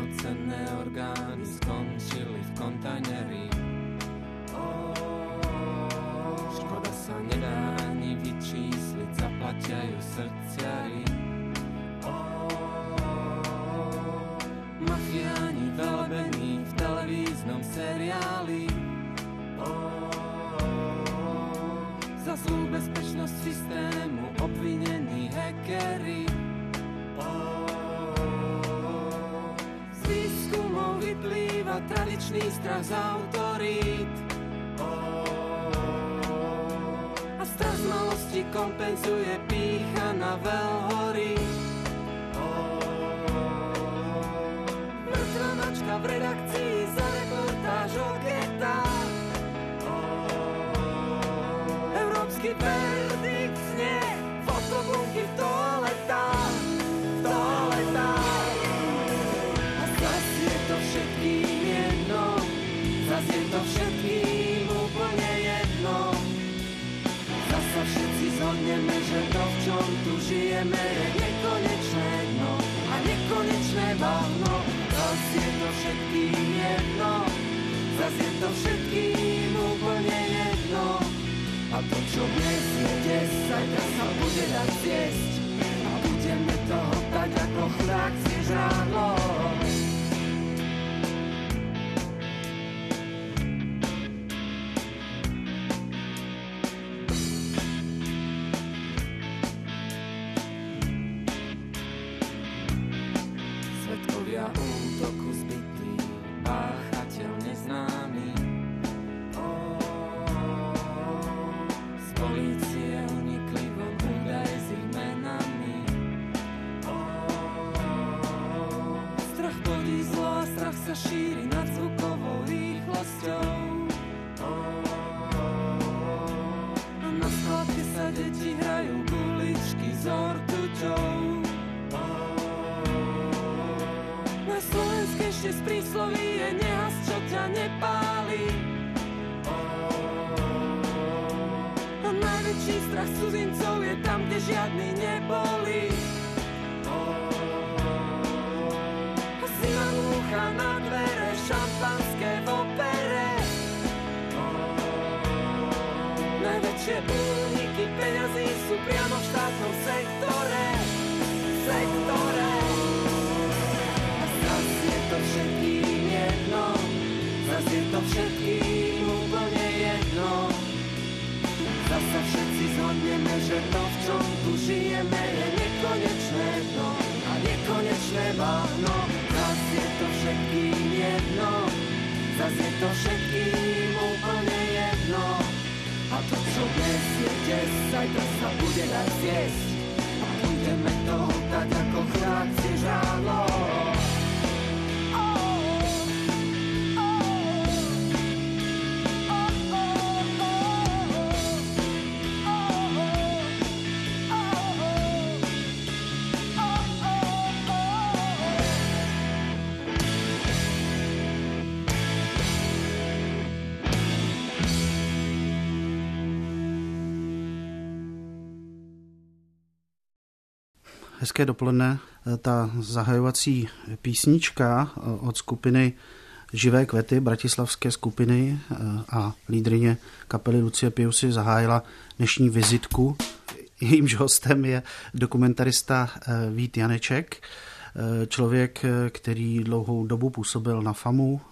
cenné orgány skončili v kontajneri. Škoda sa nedá ani vyčísliť, zaplatia ju srdciari. Mafiáni velebení v televíznom seriáli. Za zlú bezpečnosť systému obvinení hackeri. Z výskumov vyplýva tradičný strach z autorít. A strach z malosti kompenzuje pýcha na veľhory. Mŕtva mačka v redakcii za reportáž o getách. Európsky verdikt znie, fotobunky v toaletách, v toaletách. A zas je to všetkým jedno, zas je to všetkým úplne jedno. Zas sa všetci zhodneme, že to, v čom tu žijeme, je nekonečné dno a nekonečné bahno. Zas je to všetkým jedno, zas je to všetkým úplne jedno. A to, čo dnes je des, zajtra sa bude dať zjesť. A budeme to hotať ako chlák si žrádlo. Svedkovia útoku zbytí, páchateľ neznámy. Polície unikli von údaje s ich menami. Strach plodí zlo a strach sa šíri nad zvukovou rýchlosťou. A na skladke sa deti hrajú guličky s ortuťou. Na slovenské ešte z prísloví je nehas, čo ťa nepáli. Najväčší strach cudzincov je tam, kde žiadny neboli. A zima núcha na dvere, šampanské v opere. Najväčšie úniky peňazí sú priamo v štátnom sektore. Sektore. A zas je to všetkým jedno, zas je to všetkým úplne jedno. Zas sa všetci zhodneme, že to, v čom tu žijeme, je nekonečné dno a nekonečné bahno. Zas je to všetkým jedno, zas je to všetkým úplne jedno. A to, čo dnes je des, zajtra sa bude dať zjesť. A budeme to hotať ako chlák si žrádlo. Hezké dopoledne. Ta zahajovací písnička od skupiny Živé kvety, bratislavské skupiny a lídryně kapely Lucie Piusy zahájila dnešní vizitku. Jejímž hostem je dokumentarista Vít Janeček, člověk, který dlouhou dobu působil na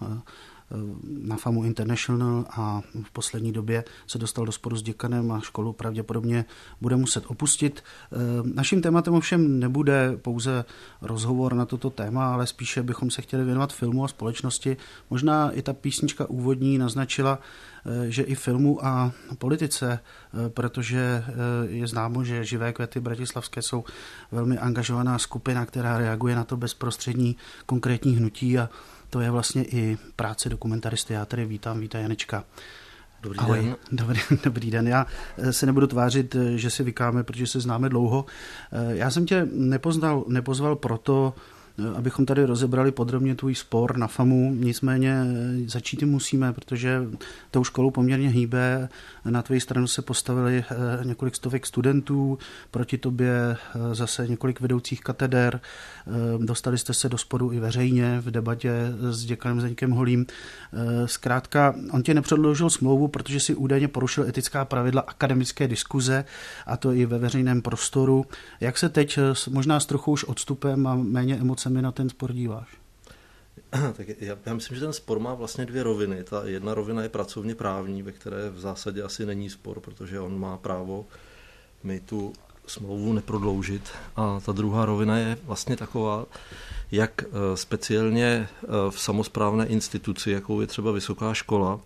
FAMu International a v poslední době se dostal do sporu s děkanem a školu pravděpodobně bude muset opustit. Naším tématem ovšem nebude pouze rozhovor na toto téma, ale spíše bychom se chtěli věnovat filmu a společnosti. Možná i ta písnička úvodní naznačila, že i filmu a politice, protože je známo, že Živé květy bratislavské jsou velmi angažovaná skupina, která reaguje na to bezprostřední konkrétní hnutí a to je vlastně i práce dokumentaristy. Já tady vítám Víta Janečka. Dobrý den. Dobrý den. Já se nebudu tvářit, že si vykáme, protože se známe dlouho. Já jsem tě nepozval proto, abychom tady rozebrali podrobně tvůj spor na FAMu, nicméně začít musíme, protože tou školou poměrně hýbe. Na tvoji stranu se postavili několik stovek studentů, proti tobě zase několik vedoucích kateder. Dostali jste se do sporu i veřejně v debatě s děkanem Zdeňkem Holým. Zkrátka, on tě nepředložil smlouvu, protože si údajně porušil etická pravidla akademické diskuze, a to i ve veřejném prostoru. Jak se teď možná s trochu už odstupem a méně emocemi na ten spor díváš? Tak já myslím, že ten spor má vlastně dvě roviny. Ta jedna rovina je pracovně právní, ve které v zásadě asi není spor, protože on má právo mi tu smlouvu neprodloužit. A ta druhá rovina je vlastně taková, jak speciálně v samosprávné instituci, jakou je třeba vysoká škola,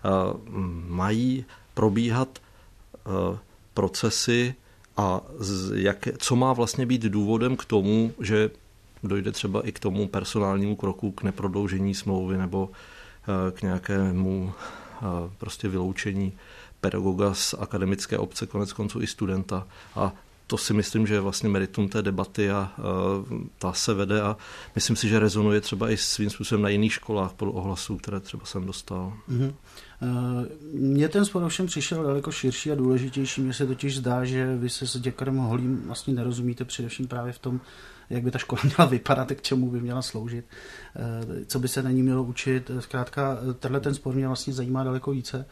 mají probíhat procesy a co má vlastně být důvodem k tomu, že dojde třeba i k tomu personálnímu kroku, k neprodloužení smlouvy nebo k nějakému prostě vyloučení pedagoga z akademické obce, konec konců i studenta. A to si myslím, že je vlastně meritum té debaty a ta se vede a myslím si, že rezonuje třeba i svým způsobem na jiných školách podle ohlasů, které třeba jsem dostal. Mm-hmm. Mně ten spor ovšem přišel daleko širší a důležitější. Mně se totiž zdá, že vy se s děkanem Holým vlastně nerozumíte především právě v tom, jak by ta škola měla vypadat, k čemu by měla sloužit, co by se na ní mělo učit. Zkrátka, tenhle ten spor mě vlastně zajímá daleko více.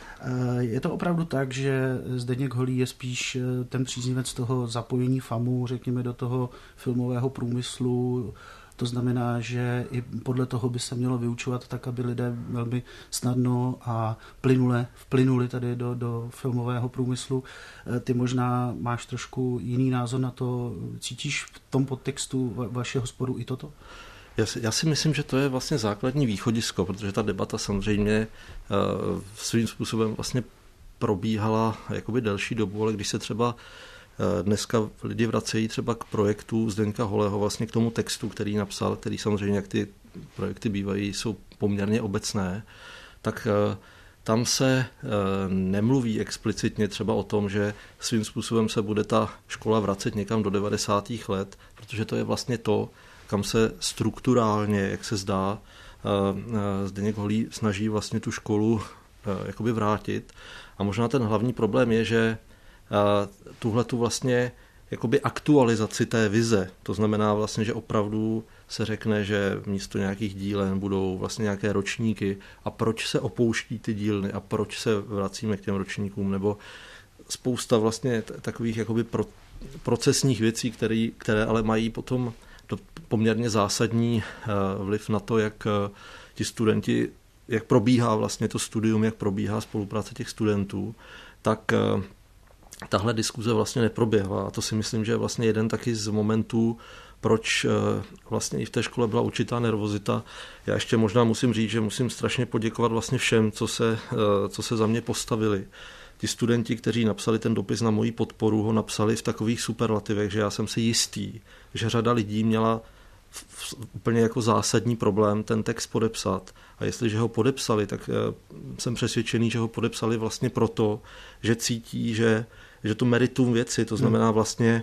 Je to opravdu tak, že Zdeněk Holý je spíš ten příznivec toho zapojení FAMu, řekněme, do toho filmového průmyslu. To znamená, že i podle toho by se mělo vyučovat tak, aby lidé velmi snadno a plynule vplynuli tady do filmového průmyslu. Ty možná máš trošku jiný názor na to. Cítíš v tom podtextu vašeho sporu i toto? Já si myslím, že to je vlastně základní východisko, protože ta debata samozřejmě svým způsobem vlastně probíhala jakoby delší dobu, ale když se třeba dneska lidi vracejí třeba k projektu Zdeňka Holého, vlastně k tomu textu, který napsal, který samozřejmě, jak ty projekty bývají, jsou poměrně obecné, tak tam se nemluví explicitně třeba o tom, že svým způsobem se bude ta škola vracet někam do 90. let, protože to je vlastně to, kam se strukturálně, jak se zdá, Zdeněk Holý snaží vlastně tu školu jakoby vrátit. A možná ten hlavní problém je, že tuhletu vlastně jakoby aktualizaci té vize, to znamená vlastně, že opravdu se řekne, že místo nějakých dílen budou vlastně nějaké ročníky a proč se opouští ty dílny a proč se vracíme k těm ročníkům, nebo spousta vlastně takových jakoby procesních věcí, které ale mají potom poměrně zásadní vliv na to, jak ti studenti, jak probíhá vlastně to studium, jak probíhá spolupráce těch studentů, tak tahle diskuze vlastně neproběhla. A to si myslím, že je vlastně jeden taky z momentů, proč vlastně i v té škole byla určitá nervozita. Já ještě možná musím říct, že musím strašně poděkovat vlastně všem, co se za mě postavili. Ti studenti, kteří napsali ten dopis na moji podporu, ho napsali v takových superlativech, že já jsem si jistý, že řada lidí měla úplně jako zásadní problém ten text podepsat. A jestliže ho podepsali, tak jsem přesvědčený, že ho podepsali vlastně proto, že cítí, že to meritum věci, to znamená vlastně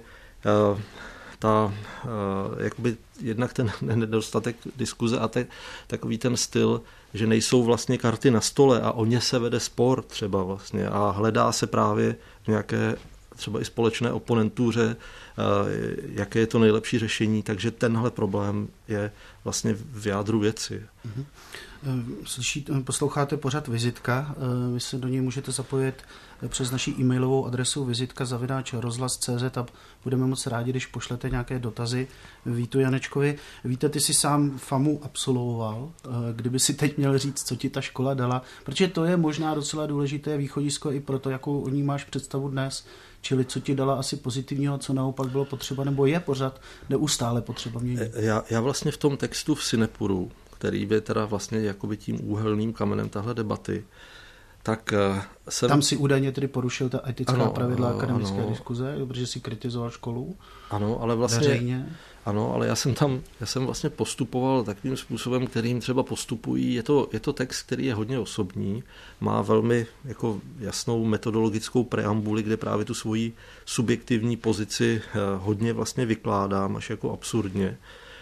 jakoby jednak ten nedostatek diskuze a takový ten styl, že nejsou vlastně karty na stole a o ně se vede spor třeba vlastně a hledá se právě nějaké třeba i společné oponentuře, jaké je to nejlepší řešení, takže tenhle problém je vlastně v jádru věci. Posloucháte pořad Vizitka, vy se do něj můžete zapojit přes naši e-mailovou adresu vizitka@rozhlas.cz a budeme moc rádi, když pošlete nějaké dotazy Vítu Janečkovi. Víte, ty jsi sám FAMu absolvoval, kdyby si teď měl říct, co ti ta škola dala, protože to je možná docela důležité východisko i pro to, jakou o ní máš představu dnes, čili co ti dala asi pozitivního, co naopak bylo potřeba, nebo je pořád neustále potřeba měnit. Já vlastně v tom textu v Synepuru, který je teda vlastně jakoby tím úhelným kamenem tahle debaty, tak Tam si údajně tedy porušil ta etická pravidla akademické diskuze, protože si kritizoval školu. Ano, ale vlastně veřejně. Ano, ale já jsem vlastně postupoval takovým způsobem, kterým třeba postupují. Je to text, který je hodně osobní, má velmi jako jasnou metodologickou preambuli, kde právě tu svoji subjektivní pozici hodně vlastně vykládám, až jako absurdně.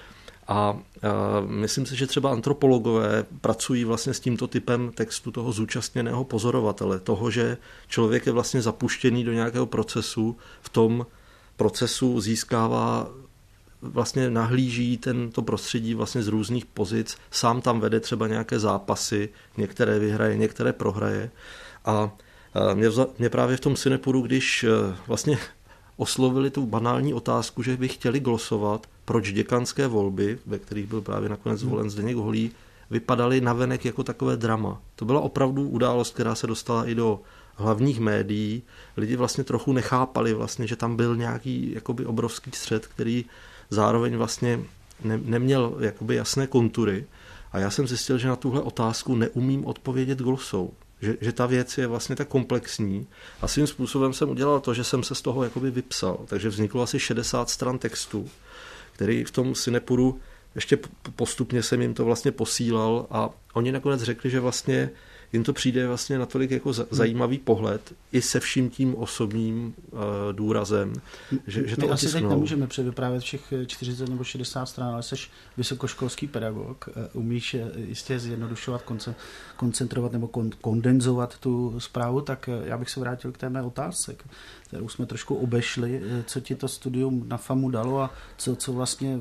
A myslím si, že třeba antropologové pracují vlastně s tímto typem textu toho zúčastněného pozorovatele, toho, že člověk je vlastně zapuštěný do nějakého procesu, v tom procesu získává, vlastně nahlíží tento prostředí vlastně z různých pozic, sám tam vede třeba nějaké zápasy, některé vyhraje, některé prohraje. A mě právě v tom Synepuru, když vlastně oslovili tu banální otázku, že by chtěli glosovat, proč děkanské volby, ve kterých byl právě nakonec zvolen Zdeněk Holý, vypadaly navenek jako takové drama. To byla opravdu událost, která se dostala i do hlavních médií. Lidi vlastně trochu nechápali vlastně, že tam byl nějaký jakoby obrovský střet, který zároveň vlastně neměl jakoby jasné kontury. A já jsem zjistil, že na tuhle otázku neumím odpovědět glosou. Že ta věc je vlastně tak komplexní a svým způsobem jsem udělal to, že jsem se z toho jakoby vypsal. Takže vzniklo asi 60 stran textu, který v tom Synepuru ještě postupně jsem jim to vlastně posílal a oni nakonec řekli, že vlastně jim to přijde vlastně natolik jako zajímavý pohled i se vším tím osobním důrazem, že to my asi otisknou. teď nemůžeme předvyprávět všech 40 nebo 60 stran, ale jsi vysokoškolský pedagog, umíš jistě zjednodušovat, koncentrovat nebo kondenzovat tu zprávu, tak já bych se vrátil k té mé otázce, kterou jsme trošku obešli, co ti to studium na FAMu dalo a co vlastně,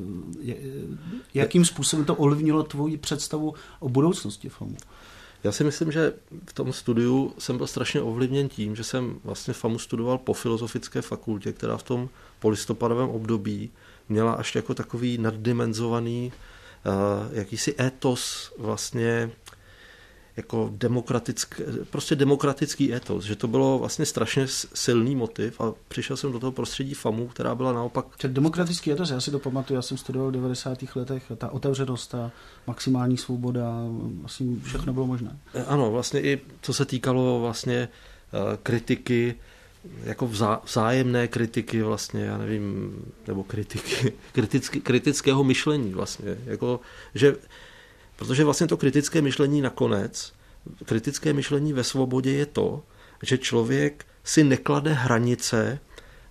jakým způsobem to ovlivnilo tvoji představu o budoucnosti FAMu. Já si myslím, že v tom studiu jsem byl strašně ovlivněn tím, že jsem vlastně FAMu studoval po Filozofické fakultě, která v tom polistopadovém období měla až jako takový naddimenzovaný jakýsi étos vlastně jako demokratický étos, že to bylo vlastně strašně silný motiv a přišel jsem do toho prostředí FAMu, která byla naopak... Demokratický étos, já si to pamatuju, já jsem studoval v 90. letech, ta otevřenost, ta maximální svoboda, vlastně všechno bylo možné. Ano, vlastně i co se týkalo vlastně kritiky, jako vzájemné kritiky vlastně, já nevím, nebo kritického myšlení vlastně, jako, že protože vlastně to kritické myšlení nakonec, kritické myšlení ve svobodě je to, že člověk si neklade hranice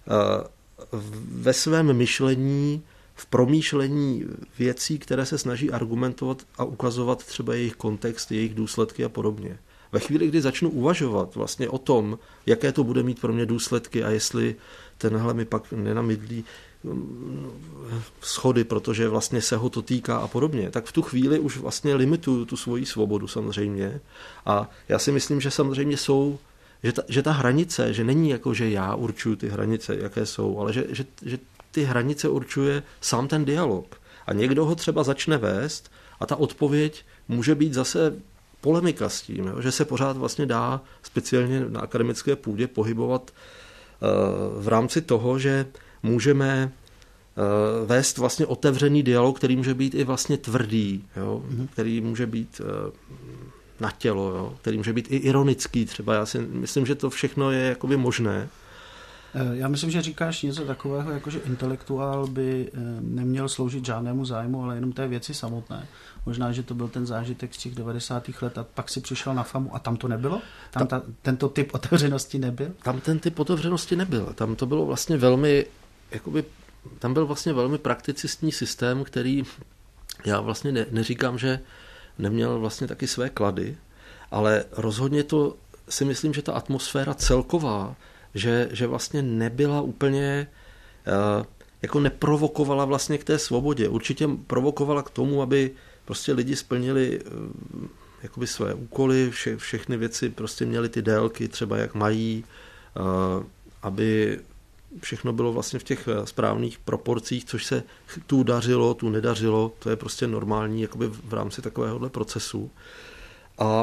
ve svém myšlení, v promýšlení věcí, které se snaží argumentovat a ukazovat třeba jejich kontext, jejich důsledky a podobně. Ve chvíli, kdy začnu uvažovat vlastně o tom, jaké to bude mít pro mě důsledky a jestli tenhle mi pak nenamydlí schody, protože vlastně se ho to týká a podobně, tak v tu chvíli už vlastně limituju tu svoji svobodu samozřejmě. A já si myslím, že samozřejmě jsou, že ta hranice, že není jako, že já určuju ty hranice, jaké jsou, ale že ty hranice určuje sám ten dialog. A někdo ho třeba začne vést a ta odpověď může být zase polemika s tím, že se pořád vlastně dá speciálně na akademické půdě pohybovat v rámci toho, že můžeme vést vlastně otevřený dialog, který může být i vlastně tvrdý, jo? Který může být na tělo, jo? Který může být i ironický třeba. Já si myslím, že to všechno je jakoby možné. Já myslím, že říkáš něco takového, jako že intelektuál by neměl sloužit žádnému zájmu, ale jenom té věci samotné. Možná, že to byl ten zážitek z těch 90. let a pak si přišel na FAMu a tam to nebylo? Tento typ otevřenosti nebyl? Tam ten typ otevřenosti nebyl. Tam to bylo vlastně velmi, jakoby, tam byl vlastně velmi prakticistní systém, který já vlastně neříkám, že neměl vlastně taky své klady, ale rozhodně to si myslím, že ta atmosféra celková, že vlastně nebyla úplně, jako neprovokovala vlastně k té svobodě. Určitě provokovala k tomu, aby prostě lidi splnili jakoby své úkoly, všechny věci prostě měly ty délky třeba jak mají, aby všechno bylo vlastně v těch správných proporcích, což se tu dařilo, tu nedařilo, to je prostě normální jakoby v rámci takovéhohle procesu. A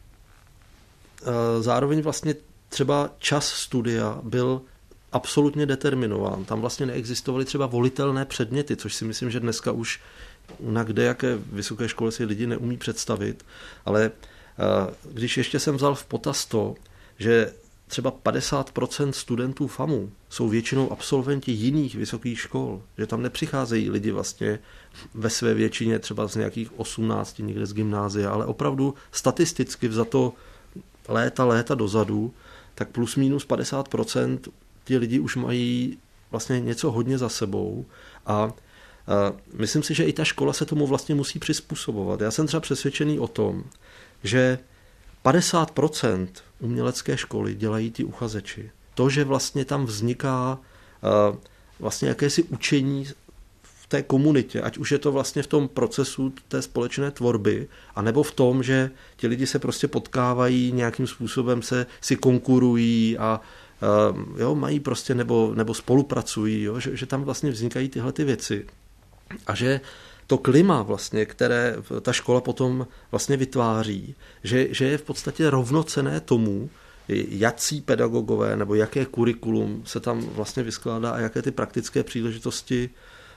zároveň vlastně třeba čas studia byl absolutně determinován. Tam vlastně neexistovaly třeba volitelné předměty, což si myslím, že dneska už na kdejaké vysoké škole si lidi neumí představit, ale když ještě jsem vzal v potaz to, že třeba 50% studentů FAMu jsou většinou absolventi jiných vysokých škol, že tam nepřicházejí lidi vlastně ve své většině třeba z nějakých 18 někde z gymnázia, ale opravdu statisticky vzato léta dozadu, tak plus minus 50% ti lidi už mají vlastně něco hodně za sebou a myslím si, že i ta škola se tomu vlastně musí přizpůsobovat. Já jsem třeba přesvědčený o tom, že 50% umělecké školy dělají ty uchazeči. To, že vlastně tam vzniká vlastně jakési učení v té komunitě, ať už je to vlastně v tom procesu té společné tvorby, anebo v tom, že ti lidi se prostě potkávají, nějakým způsobem si konkurují a mají prostě nebo spolupracují, jo, že tam vlastně vznikají tyhle ty věci. A že to klima vlastně, které ta škola potom vlastně vytváří, že je v podstatě rovnocenné tomu, jací pedagogové nebo jaké kurikulum se tam vlastně vyskládá a jaké ty praktické příležitosti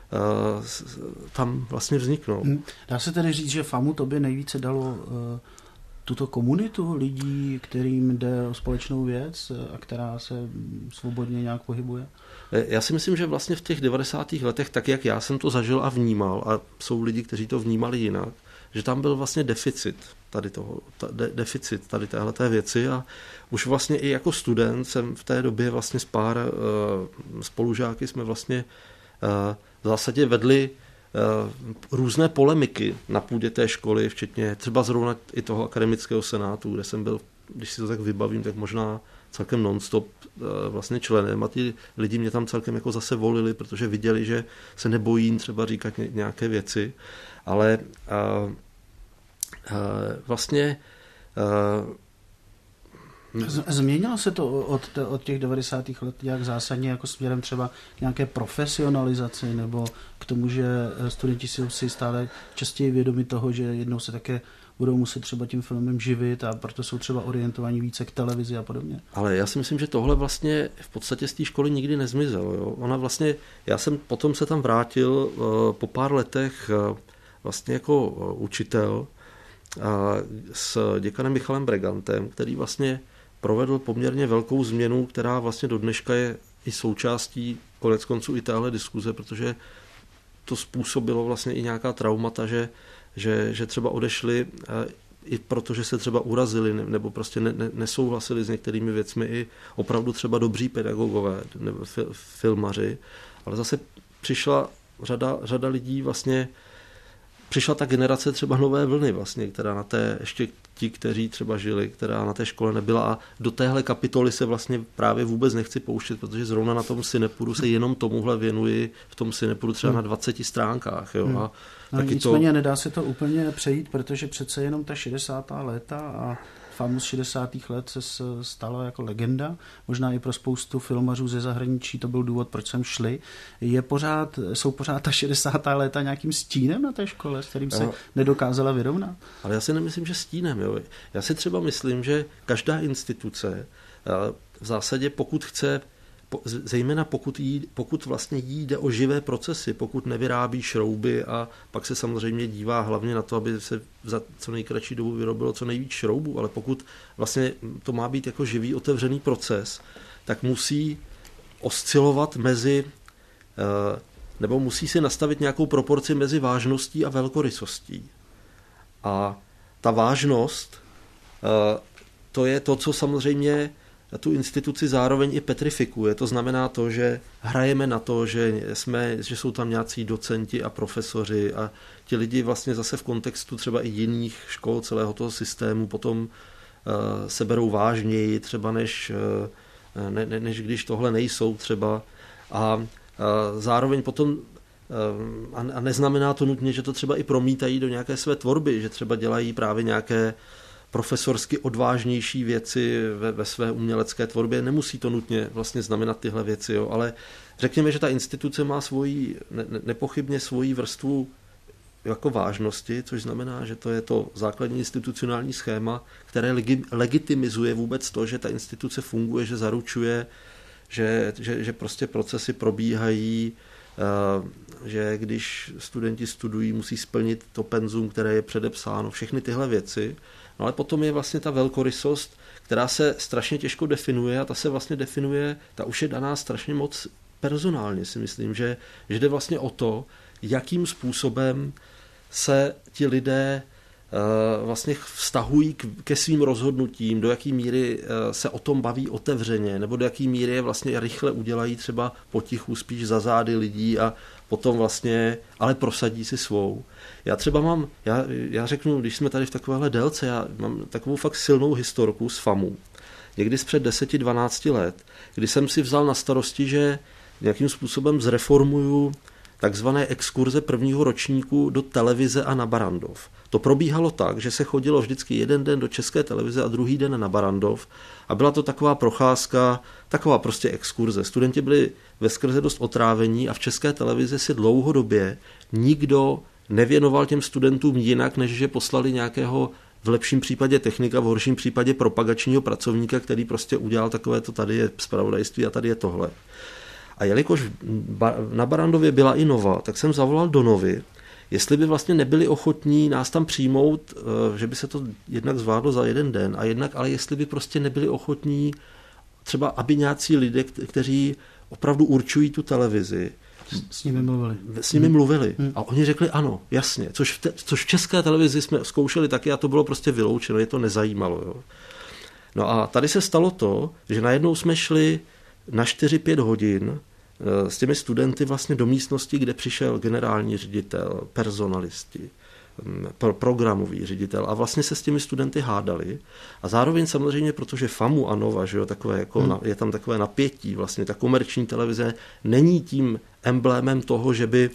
tam vlastně vzniknou. Dá se tedy říct, že FAMU tobě nejvíce dalo tuto komunitu lidí, kterým jde o společnou věc a která se svobodně nějak pohybuje? Já si myslím, že vlastně v těch 90. letech, tak jak já jsem to zažil a vnímal, a jsou lidi, kteří to vnímali jinak, že tam byl vlastně deficit tady téhleté věci a už vlastně i jako student jsem v té době vlastně s pár spolužáky jsme vlastně v zásadě vedli různé polemiky na půdě té školy, včetně třeba zrovna i toho akademického senátu, kde jsem byl, když si to tak vybavím, tak možná celkem non-stop vlastně členem a ti lidi mě tam celkem jako zase volili, protože viděli, že se nebojím třeba říkat nějaké věci, ale vlastně změnilo se to od těch 90. let jak zásadně jako směrem třeba k nějaké profesionalizaci nebo k tomu, že studenti si stále častěji vědomi toho, že jednou se také budou muset třeba tím filmem živit a proto jsou třeba orientovaní více k televizi a podobně. Ale já si myslím, že tohle vlastně v podstatě z té školy nikdy nezmizelo. Jo? Ona vlastně, já jsem potom se tam vrátil po pár letech vlastně jako učitel s děkanem Michalem Bregantem, který vlastně provedl poměrně velkou změnu, která vlastně do dneška je i součástí koneckonců i téhle diskuze, protože to způsobilo vlastně i nějaká traumata, že třeba odešli i protože se třeba urazili nebo prostě nesouhlasili s některými věcmi i opravdu třeba dobří pedagogové nebo filmaři, ale zase přišla řada lidí vlastně, přišla ta generace třeba nové vlny vlastně, která na té, ještě ti, kteří třeba žili, která na té škole nebyla a do téhle kapitoly se vlastně právě vůbec nechci pouštět, protože zrovna na tom Synepuru se jenom tomuhle věnuji v tom Synepuru třeba na 20 stránkách. Jo? A taky nicméně nedá se to úplně přejít, protože přece jenom ta 60. léta a FAMU z 60. let se stala jako legenda. Možná i pro spoustu filmařů ze zahraničí to byl důvod, proč sem šli. Jsou pořád ta 60. léta nějakým stínem na té škole, s kterým se nedokázala vyrovnat? Ale já si nemyslím, že stínem. Jo. Já si třeba myslím, že každá instituce v zásadě, pokud chce, zejména pokud vlastně jí jde o živé procesy, pokud nevyrábí šrouby a pak se samozřejmě dívá hlavně na to, aby se za co nejkratší dobu vyrobilo co nejvíc šroubů, ale pokud vlastně to má být jako živý otevřený proces, tak musí oscilovat nebo musí si nastavit nějakou proporci mezi vážností a velkorysostí. A ta vážnost, to je to, co samozřejmě tu instituci zároveň i petrifikuje. To znamená to, že hrajeme na to, že jsou tam nějací docenti a profesoři a ti lidi vlastně zase v kontextu třeba i jiných škol celého toho systému potom se berou vážněji třeba než když tohle nejsou třeba a zároveň potom a neznamená to nutně, že to třeba i promítají do nějaké své tvorby, že třeba dělají právě nějaké profesorsky odvážnější věci ve své umělecké tvorbě. Nemusí to nutně vlastně znamenat tyhle věci, jo, ale řekněme, že ta instituce má nepochybně svoji vrstvu jako vážnosti, což znamená, že to je to základní institucionální schéma, které legitimizuje vůbec to, že ta instituce funguje, že zaručuje, že prostě procesy probíhají, že když studenti studují, musí splnit to penzum, které je předepsáno, všechny tyhle věci. No ale potom je vlastně ta velkorysost, která se strašně těžko definuje a ta se vlastně definuje, ta už je daná strašně moc personálně, si myslím, že jde vlastně o to, jakým způsobem se ti lidé vlastně vztahují ke svým rozhodnutím, do jaký míry se o tom baví otevřeně, nebo do jaký míry je vlastně rychle udělají třeba potichu spíš za zády lidí a potom vlastně, ale prosadí si svou. Já třeba já řeknu, když jsme tady v takovéhle délce, já mám takovou fakt silnou historku z FAMu. Někdy před 10-12 let, kdy jsem si vzal na starosti, že nějakým způsobem zreformuju takzvané exkurze prvního ročníku do televize a na Barrandov. To probíhalo tak, že se chodilo vždycky jeden den do České televize a druhý den na Barrandov a byla to taková procházka, taková prostě exkurze. Studenti byli veskrze dost otrávení a v České televizi si dlouhodobě nikdo nevěnoval těm studentům jinak, než že poslali nějakého v lepším případě technika, v horším případě propagačního pracovníka, který prostě udělal takové to, tady je zpravodajství a tady je tohle. A jelikož na Barrandově byla i Nova, tak jsem zavolal do Novy, jestli by vlastně nebyli ochotní nás tam přijmout, že by se to jednak zvládlo za jeden den a jednak, ale jestli by prostě nebyli ochotní třeba, aby nějací lidé, kteří opravdu určují tu televizi, s nimi mluvili. A oni řekli ano, jasně, což v České televizi jsme zkoušeli taky a to bylo prostě vyloučeno, je to nezajímalo. Jo. No a tady se stalo to, že najednou jsme šli na 4-5 hodin s těmi studenty vlastně do místnosti, kde přišel generální ředitel, personalisti, programový ředitel a vlastně se s těmi studenty hádali. A zároveň samozřejmě, protože FAMu a Nova, že jo, takové jako je tam takové napětí, vlastně ta komerční televize není tím emblémem toho, že by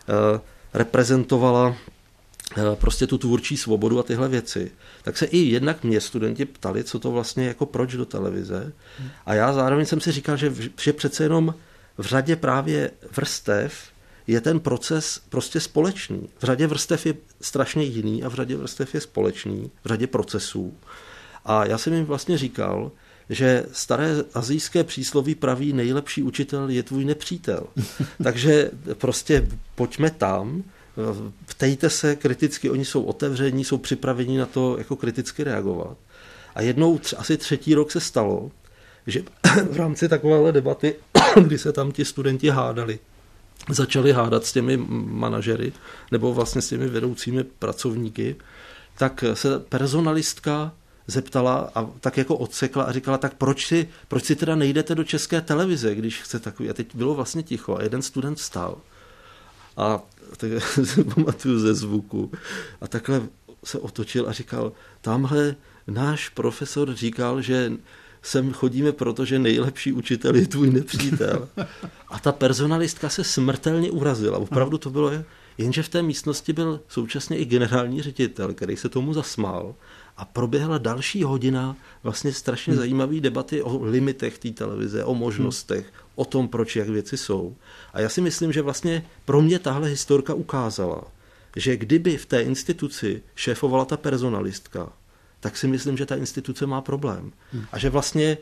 reprezentovala prostě tu tvůrčí svobodu a tyhle věci. Tak se i jednak mě studenti ptali, co to vlastně jako proč do televize. A já zároveň jsem si říkal, že přece jenom v řadě právě vrstev je ten proces prostě společný. V řadě vrstev je strašně jiný a v řadě vrstev je společný, v řadě procesů. A já jsem jim vlastně říkal, že staré asijské přísloví praví, nejlepší učitel je tvůj nepřítel. Takže prostě pojďme tam, ptejte se kriticky, oni jsou otevření, jsou připraveni na to jako kriticky reagovat. A jednou, asi 3. rok se stalo, že v rámci takovéhle debaty, kdy se tam ti studenti hádali, začali hádat s těmi manažery nebo vlastně s těmi vedoucími pracovníky, tak se personalistka zeptala a tak jako odsekla a říkala, tak proč si teda nejdete do České televize, když chce takový. A teď bylo vlastně ticho a jeden student vstal a tak si pamatuju ze zvuku a takhle se otočil a říkal, tamhle náš profesor říkal, že sem chodíme, protože nejlepší učitel je tvůj nepřítel. A ta personalistka se smrtelně urazila. Opravdu to bylo, jenže v té místnosti byl současně i generální ředitel, který se tomu zasmál a proběhla další hodina vlastně strašně zajímavé debaty o limitech té televize, o možnostech, o tom, proč jak věci jsou. A já si myslím, že vlastně pro mě tahle historka ukázala, že kdyby v té instituci šéfovala ta personalistka, tak si myslím, že ta instituce má problém. A že vlastně,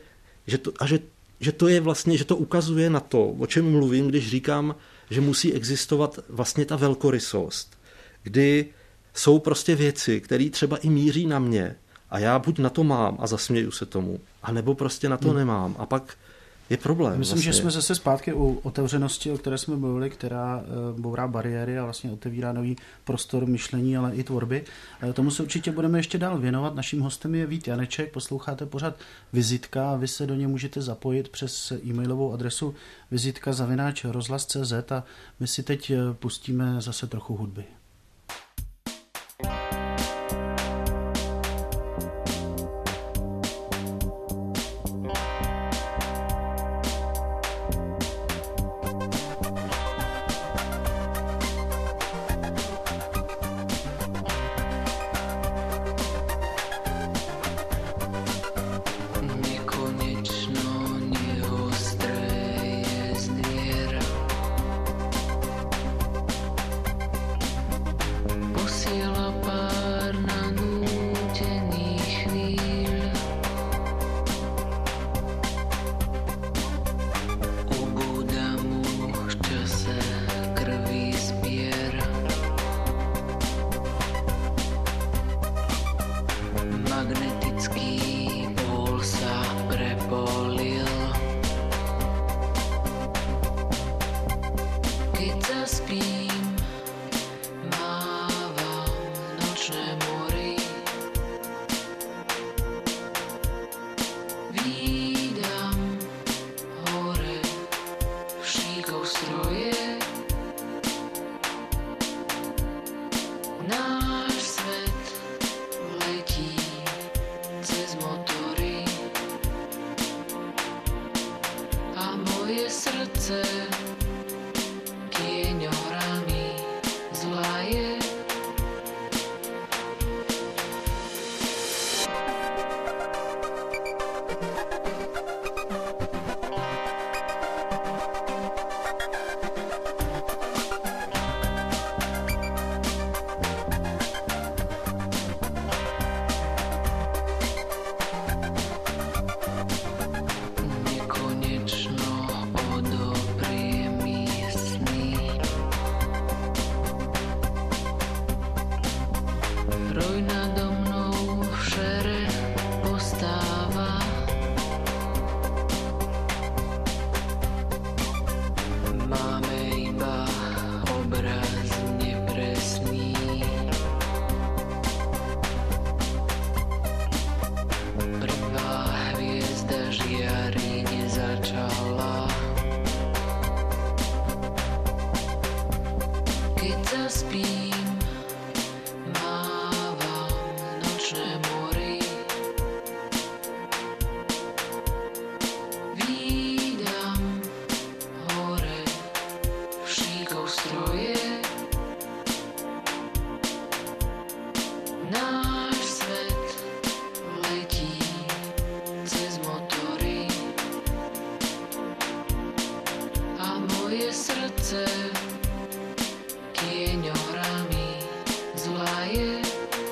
že to je vlastně, že to ukazuje na to, o čem mluvím, když říkám, že musí existovat vlastně ta velkorysost, kdy jsou prostě věci, které třeba i míří na mě a já buď na to mám a zasměju se tomu, anebo prostě na to nemám a pak je problém. Myslím, vlastně. Že jsme zase zpátky u otevřenosti, o které jsme mluvili, která bourá bariéry a vlastně otevírá nový prostor myšlení, ale i tvorby. Tomu se určitě budeme ještě dál věnovat. Naším hostem je Vít Janeček, posloucháte pořad Vizitka a vy se do něj můžete zapojit přes e-mailovou adresu vizitka@rozhlas.cz a my si teď pustíme zase trochu hudby. Roj nado mnou v šere postáva. Máme iba obraz nepresný. Prvá hviezda žiari nezačala. Keď zaspím, mávam nočné mory. Vídam hore všíkov stroje. Náš svet letí cez motory a moje srdce tieňohrami zlaje.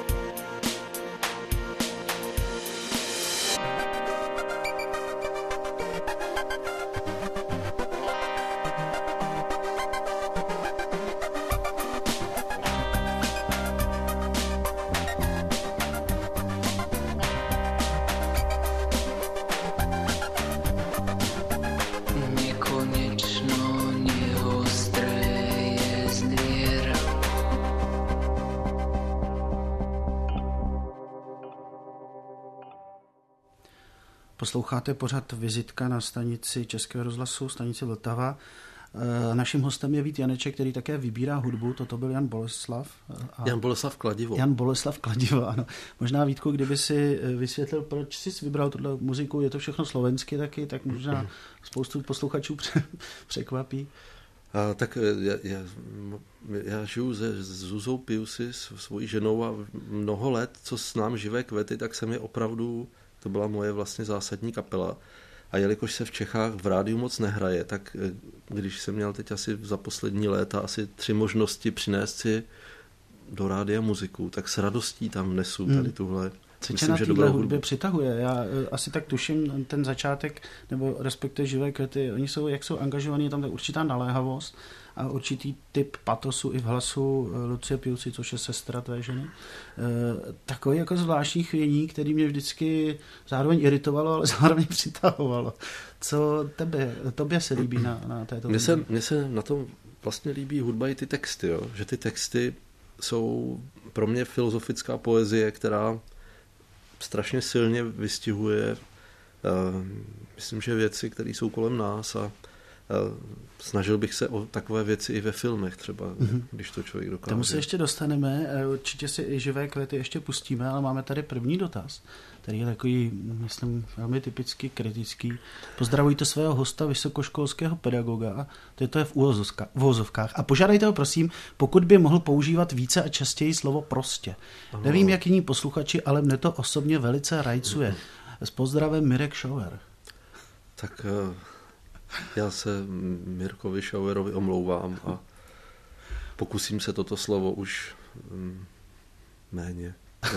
Nekonečno neostré je zdier. Posloucháte pořad Vizitka na stanici Českého rozhlasu, stanici Vltava. Naším hostem je Vít Janeček, který také vybírá hudbu. Toto byl Jan Boleslav. Jan Boleslav Kladivo. Jan Boleslav Kladivo, ano. Možná, Vítku, kdyby si vysvětlil, proč jsi vybral tuhle muziku, je to všechno slovensky taky, tak možná spoustu posluchačů překvapí. Tak já žiju s Zuzou, piju si svojí ženou a mnoho let, co znám Živé kvety, tak jsem je opravdu, to byla moje vlastně zásadní kapela. A jelikož se v Čechách v rádiu moc nehraje, tak když jsem měl teď asi za poslední léta asi 3 možnosti přinést si do rádia muziku, tak s radostí tam nesu tady tuhle. Co tě na téhle hudbě přitahuje? Já asi tak tuším ten začátek, nebo respektive Živé kvety, oni jsou, jak jsou angažovaní, tam je určitá naléhavost a určitý typ patosu i v hlasu Lucie Piusi, což je sestra tvé ženy. Takový jako zvláštní chvění, který mě vždycky zároveň iritovalo, ale zároveň přitahovalo. Co tobě se líbí na této hudbě? Mně se na tom vlastně líbí hudba i ty texty, jo? Že ty texty jsou pro mě filozofická poezie, která strašně silně vystihuje, myslím, že věci, které jsou kolem nás a snažil bych se o takové věci i ve filmech třeba, když to člověk dokáže. Tomu se ještě dostaneme, určitě si i Živé kvety ještě pustíme, ale máme tady první dotaz, který je takový, myslím, velmi typicky kritický. Pozdravujte svého hosta, vysokoškolského pedagoga, to je v uvozovkách. A požádejte ho, prosím, pokud by mohl používat více a častěji slovo prostě. Ano. Nevím, jak jiní posluchači, ale mne to osobně velice rajcuje. S pozdravem Mirek Schauer. Tak já se Mirkovi Schauerovi omlouvám a pokusím se toto slovo už méně.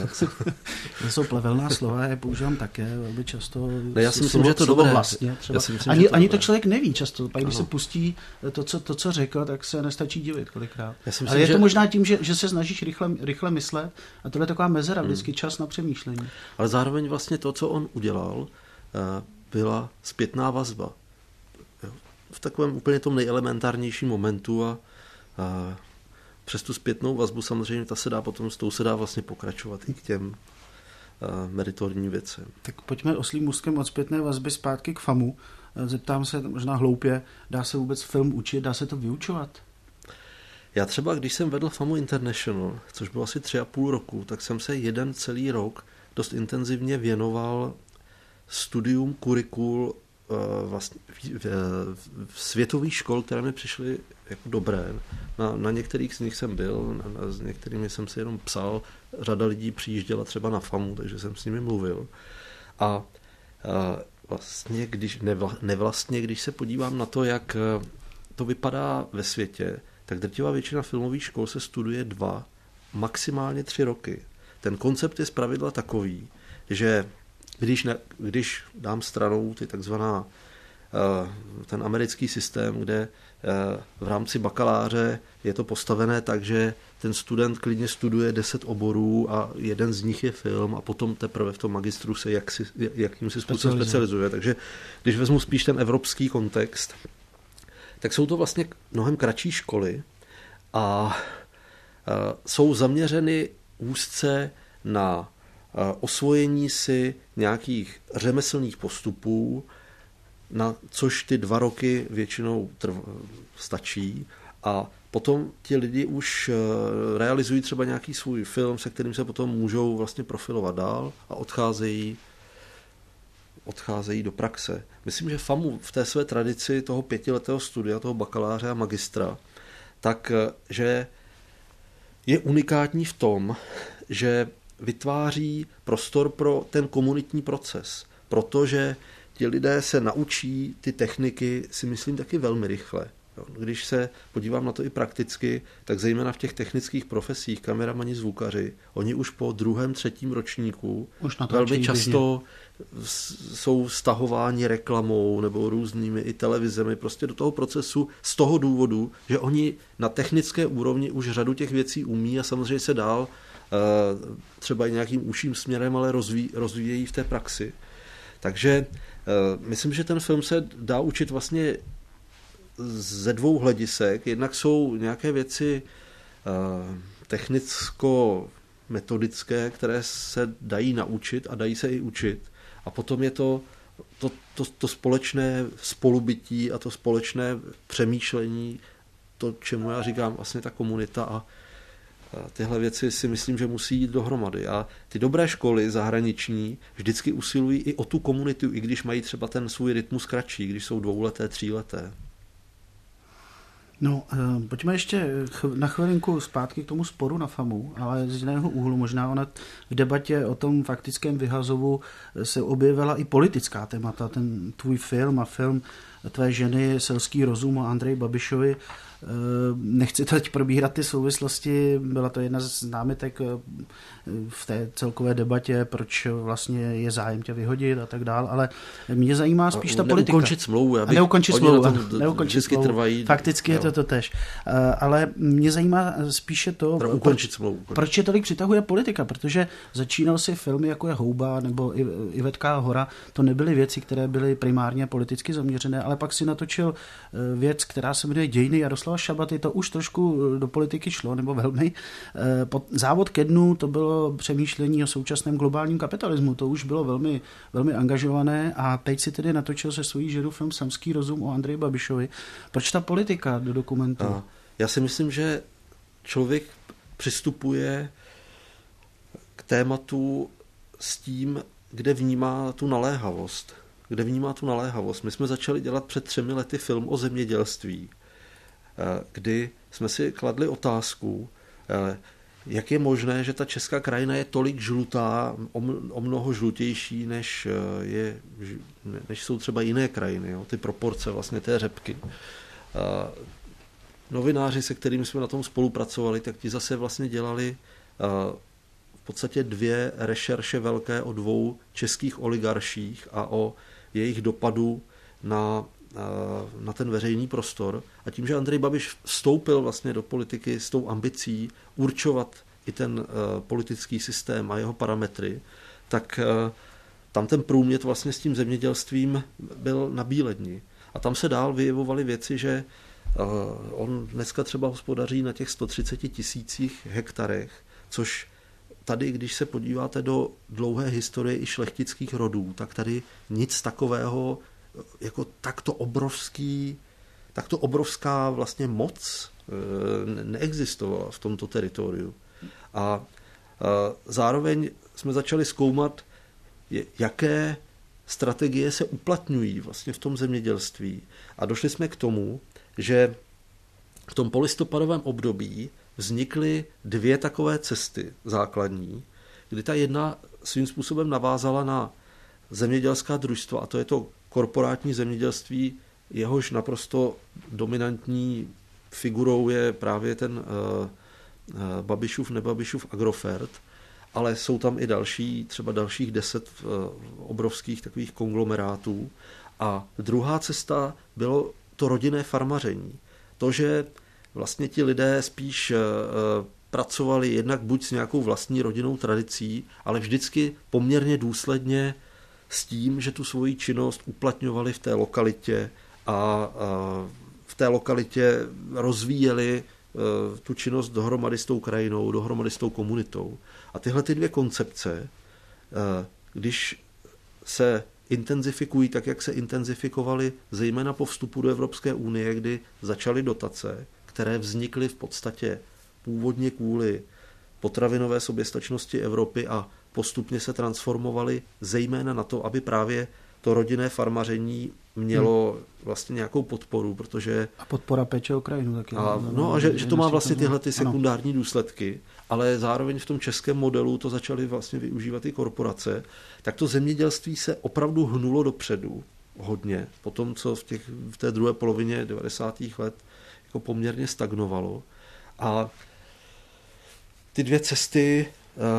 To jsou plevelná slova, já je používám také velmi často. Ne, já si myslím, že to dobré. Vlastně, ani to člověk neví často. Pak když se pustí to, co řekl, tak se nestačí divit kolikrát. Ale je to možná tím, že se snažíš rychle myslet a tohle je taková mezera, vždycky čas na přemýšlení. Ale zároveň vlastně to, co on udělal, byla zpětná vazba. V takovém úplně tom nejelementárnějším momentu a přes tu zpětnou vazbu samozřejmě s tou se dá vlastně pokračovat i k těm meritorním věcem. Tak pojďme oslím můstkem od zpětné vazby zpátky k FAMu. Zeptám se možná hloupě, dá se vůbec film učit, dá se to vyučovat? Já třeba, když jsem vedl FAMu International, což bylo asi 3,5 roku, tak jsem se jeden celý rok dost intenzivně věnoval studium kurikul vlastně v světových škol, které mi přišly jako dobré. Na některých z nich jsem byl, s některými jsem si jenom psal, řada lidí přijížděla třeba na FAMu, takže jsem s nimi mluvil. A vlastně, když se podívám na to, jak to vypadá ve světě, tak drtivá většina filmových škol se studuje 2, maximálně 3 roky. Ten koncept je zpravidla takový, že když dám stranou ty takzvaná ten americký systém, kde v rámci bakaláře je to postavené tak, že ten student klidně studuje 10 oborů a jeden z nich je film a potom teprve v tom magistru se jakýmsi způsobem specializuje. Takže když vezmu spíš ten evropský kontext, tak jsou to vlastně mnohem kratší školy a jsou zaměřeny úzce na osvojení si nějakých řemeslných postupů, na což ty 2 roky většinou stačí a potom ti lidi už realizují třeba nějaký svůj film, se kterým se potom můžou vlastně profilovat dál a odcházejí do praxe. Myslím, že FAMU v té své tradici toho 5letého studia, toho bakaláře a magistra, takže je unikátní v tom, že vytváří prostor pro ten komunitní proces, protože ti lidé se naučí ty techniky, si myslím, taky velmi rychle. Když se podívám na to i prakticky, tak zejména v těch technických profesích, kameramani, zvukaři, oni už po 2., 3. ročníku velmi často jsou stahováni reklamou nebo různými i televizemi prostě do toho procesu z toho důvodu, že oni na technické úrovni už řadu těch věcí umí a samozřejmě se dál třeba i nějakým užším směrem, ale rozvíjejí v té praxi. Takže myslím, že ten film se dá učit vlastně ze 2 hledisek. Jednak jsou nějaké věci technicko-metodické, které se dají naučit a dají se i učit. A potom je to společné spolubytí a to společné přemýšlení, to, čemu já říkám vlastně ta komunita a tyhle věci si myslím, že musí jít dohromady. A ty dobré školy zahraniční vždycky usilují i o tu komunitu, i když mají třeba ten svůj rytmus kratší, když jsou 2leté, 3leté. No, pojďme ještě na chvilinku zpátky k tomu sporu na FAMU, ale z jiného úhlu. Možná ona v debatě o tom faktickém vyhazovu se objevila i politická témata. Ten tvůj film a film tvé ženy Selský rozum o Andreji Babišovi. Nechci teď probírat ty souvislosti, byla to jedna z námitek v té celkové debatě, proč vlastně je zájem tě vyhodit a tak dál, ale mě zajímá spíš ta politika. Neukončit smlouvu. Neukončit smlouvu. Trvají. Fakticky je to totéž. Ale mě zajímá spíše to, proč je tolik přitahuje politika, protože začínal si filmy jako je Houba nebo Ivetka hora, to nebyly věci, které byly primárně politicky zaměřené, ale pak si natočil věc, která se jmenuje Dějiny Jaroslava Šabaty, to už trošku do politiky šlo, nebo velmi. Závod ke dnu, to bylo přemýšlení o současném globálním kapitalismu, to už bylo velmi, velmi angažované a teď si tedy natočil se svojí ženou film Selský rozum o Andreji Babišovi. Proč ta politika do dokumentu? Já si myslím, že člověk přistupuje k tématu s tím, kde vnímá tu naléhavost. My jsme začali dělat před 3 lety film o zemědělství, kdy jsme si kladli otázku, jak je možné, že ta česká krajina je tolik žlutá, o mnoho žlutější, než jsou třeba jiné krajiny, jo? Ty proporce vlastně té řepky. Novináři, se kterými jsme na tom spolupracovali, tak ti zase vlastně dělali v podstatě 2 rešerše velké o 2 českých oligarších a o jejich dopadu na ten veřejný prostor. A tím, že Andrej Babiš vstoupil vlastně do politiky s tou ambicí určovat i ten politický systém a jeho parametry, tak tam ten průměr vlastně s tím zemědělstvím byl na bíledni. A tam se dál vyjevovaly věci, že on dneska třeba hospodaří na těch 130 000 hektarech, což tady, když se podíváte do dlouhé historie i šlechtických rodů, tak tady nic takového, jako takto obrovská vlastně moc neexistovala v tomto teritoriu. A zároveň jsme začali zkoumat, jaké strategie se uplatňují vlastně v tom zemědělství. A došli jsme k tomu, že v tom polistopadovém období vznikly 2 takové cesty základní, kdy ta jedna svým způsobem navázala na zemědělská družstva, a to je to korporátní zemědělství, jehož naprosto dominantní figurou je právě ten Babišův, nebabišův Agrofert, ale jsou tam i třeba dalších 10 obrovských takových konglomerátů. A druhá cesta bylo to rodinné farmaření. To, že vlastně ti lidé spíš pracovali jednak buď s nějakou vlastní rodinnou tradicí, ale vždycky poměrně důsledně s tím, že tu svoji činnost uplatňovali v té lokalitě a v té lokalitě rozvíjeli tu činnost dohromady s tou krajinou, dohromady s tou komunitou. A tyhle ty dvě koncepce, když se intenzifikují tak, jak se intenzifikovaly zejména po vstupu do Evropské unie, kdy začaly dotace, které vznikly v podstatě původně kvůli potravinové soběstačnosti Evropy a postupně se transformovaly zejména na to, aby právě to rodinné farmaření mělo vlastně nějakou podporu, protože... A podpora péče o krajinu taky. A že to má vlastně tyhle ty sekundární důsledky, ale zároveň v tom českém modelu to začaly vlastně využívat i korporace, tak to zemědělství se opravdu hnulo dopředu hodně, po tom, co v té druhé polovině 90. let jako poměrně stagnovalo. A ty dvě cesty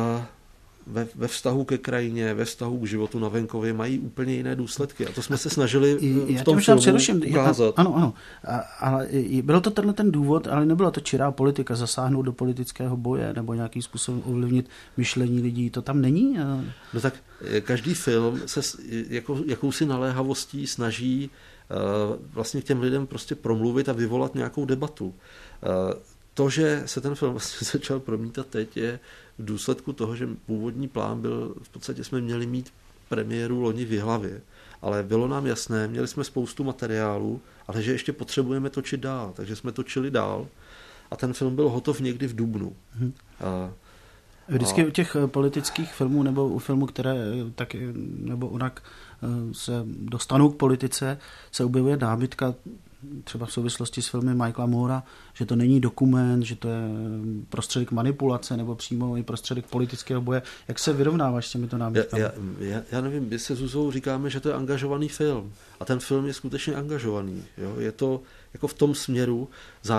ve vztahu ke krajině, ve vztahu k životu na venkově mají úplně jiné důsledky. A to jsme se snažili v tom filmu ukázat. Ano. Ale bylo to ten důvod, ale nebyla to čirá politika, zasáhnout do politického boje nebo nějakým způsobem ovlivnit myšlení lidí. To tam není? No tak každý film se jakousi naléhavostí snaží vlastně k těm lidem prostě promluvit a vyvolat nějakou debatu. To, že se ten film vlastně začal promítat teď, je v důsledku toho, že původní plán byl, v podstatě jsme měli mít premiéru loni v Jihlavě, ale bylo nám jasné, měli jsme spoustu materiálu, ale že ještě potřebujeme točit dál, takže jsme točili dál a ten film byl hotov někdy v dubnu. Vždycky u těch politických filmů nebo u filmů, které tak nebo onak se dostanou k politice, se objevuje námitka třeba v souvislosti s filmy Michaela Moora, že to není dokument, že to je prostředek manipulace nebo přímo i prostředek politického boje. Jak se vyrovnáváš s těmito námitkami? Já nevím, my se Zuzou říkáme, že to je angažovaný film. A ten film je skutečně angažovaný. Jo? Je to jako v tom směru.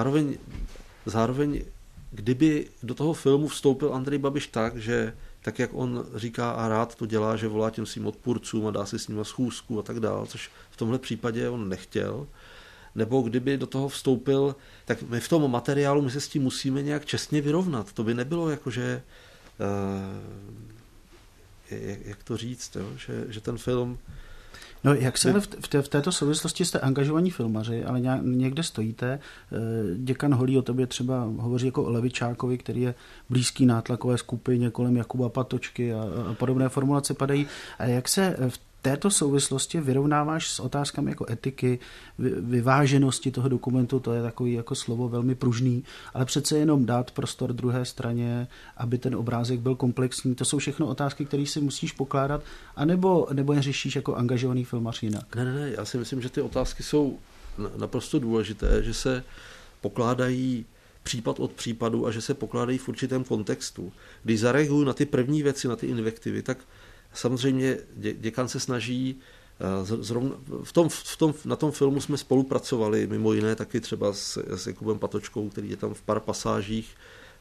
Zároveň, kdyby do toho filmu vstoupil Andrej Babiš tak jak on říká a rád to dělá, že volá těm svým odpůrcům a dá si s nimi schůzku a tak dál, což v tomhle případě on nechtěl, nebo kdyby do toho vstoupil, tak my v tom materiálu my se s tím musíme nějak čestně vyrovnat. To by nebylo jako, že jak to říct, jo? Že ten film... No jak se ale v této souvislosti jste angažovaní filmaři, ale někde stojíte. Děkan Holý o tobě třeba hovoří jako o levičákovi, který je blízký nátlakové skupině kolem Jakuba Patočky a podobné formulace padají. A jak se v této souvislosti vyrovnáváš s otázkami jako etiky, vyváženosti toho dokumentu, to je takový jako slovo velmi pružný, ale přece jenom dát prostor druhé straně, aby ten obrázek byl komplexní. To jsou všechno otázky, které si musíš pokládat, anebo je řešíš jako angažovaný filmař jinak? Ne, já si myslím, že ty otázky jsou naprosto důležité, že se pokládají případ od případu a že se pokládají v určitém kontextu. Když zareaguju na ty první věci, na ty invektivy, tak samozřejmě děkan se snaží, na tom filmu jsme spolupracovali, mimo jiné taky třeba s Jakubem Patočkou, který je tam v pár pasážích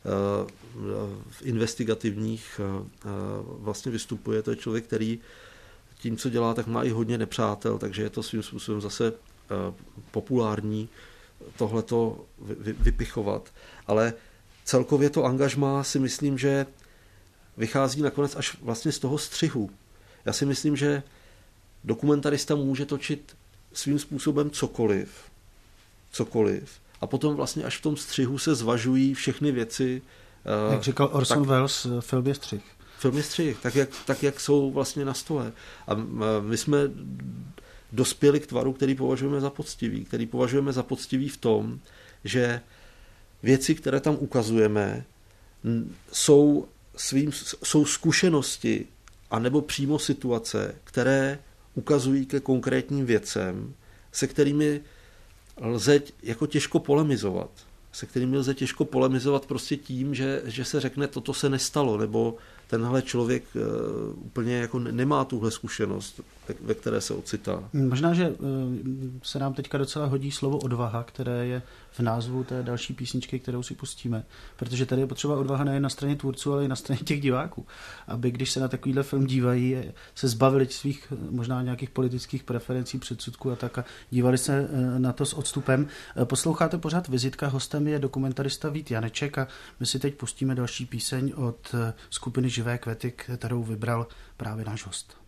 v investigativních vlastně vystupuje. To je člověk, který tím, co dělá, tak má i hodně nepřátel, takže je to svým způsobem zase populární tohleto vypichovat. Ale celkově to angažmá si myslím, že vychází nakonec až vlastně z toho střihu. Já si myslím, že dokumentarista může točit svým způsobem cokoliv. A potom vlastně až v tom střihu se zvažují všechny věci. Jak říkal Orson Welles, film je střih. Film je střih, tak jak jsou vlastně na stole. A my jsme dospěli k tvaru, který považujeme za poctivý v tom, že věci, které tam ukazujeme, jsou zkušenosti anebo přímo situace, které ukazují ke konkrétním věcem, se kterými lze jako těžko polemizovat. Prostě tím, že se řekne, toto se nestalo, nebo tenhle člověk úplně jako nemá tuhle zkušenost. ve které se ocitá. Možná, že se nám teďka docela hodí slovo odvaha, které je v názvu té další písničky, kterou si pustíme, protože tady je potřeba odvaha nejen na straně tvůrců, ale i na straně těch diváků, aby když se na takovýhle film dívají, se zbavili svých možná nějakých politických preferencí, předsudků a tak a dívali se na to s odstupem. Posloucháte pořád Vizitka, hostem je dokumentarista Vít Janeček a my si teď pustíme další píseň od skupiny Živé květy, kterou vybral právě náš host.